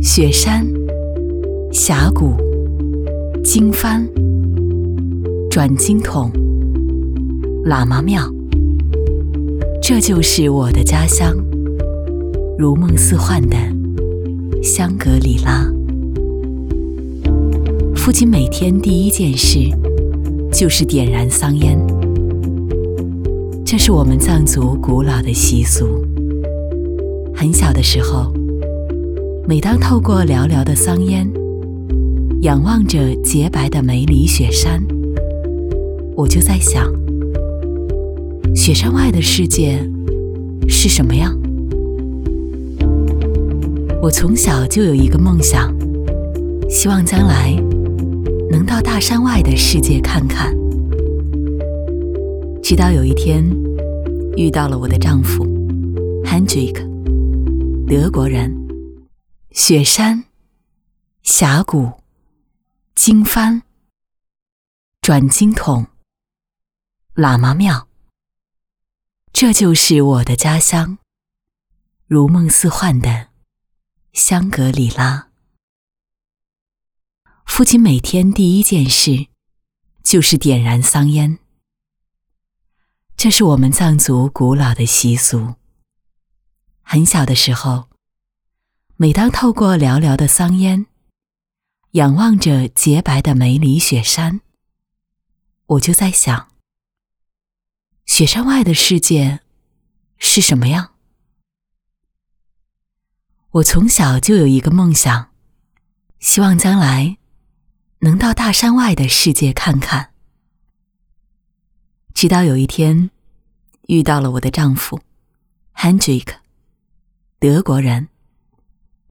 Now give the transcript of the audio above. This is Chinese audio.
雪山、峡谷、经幡、转经筒、喇嘛庙，这就是我的家乡，如梦似幻的香格里拉。父亲每天第一件事就是点燃桑烟，这是我们藏族古老的习俗。很小的时候，每当透过寥寥的桑烟，仰望着洁白的梅里雪山，我就在想，雪山外的世界是什么样？我从小就有一个梦想，希望将来能到大山外的世界看看。直到有一天遇到了我的丈夫 Hendrik， 德国人。雪山、峡谷、经幡、转经筒、喇嘛庙，这就是我的家乡，如梦似幻的香格里拉。父亲每天第一件事就是点燃桑烟，这是我们藏族古老的习俗。很小的时候，每当透过寥寥的桑烟，仰望着洁白的梅里雪山，我就在想，雪山外的世界是什么样？我从小就有一个梦想，希望将来能到大山外的世界看看。直到有一天遇到了我的丈夫 Hendrik， 德国人。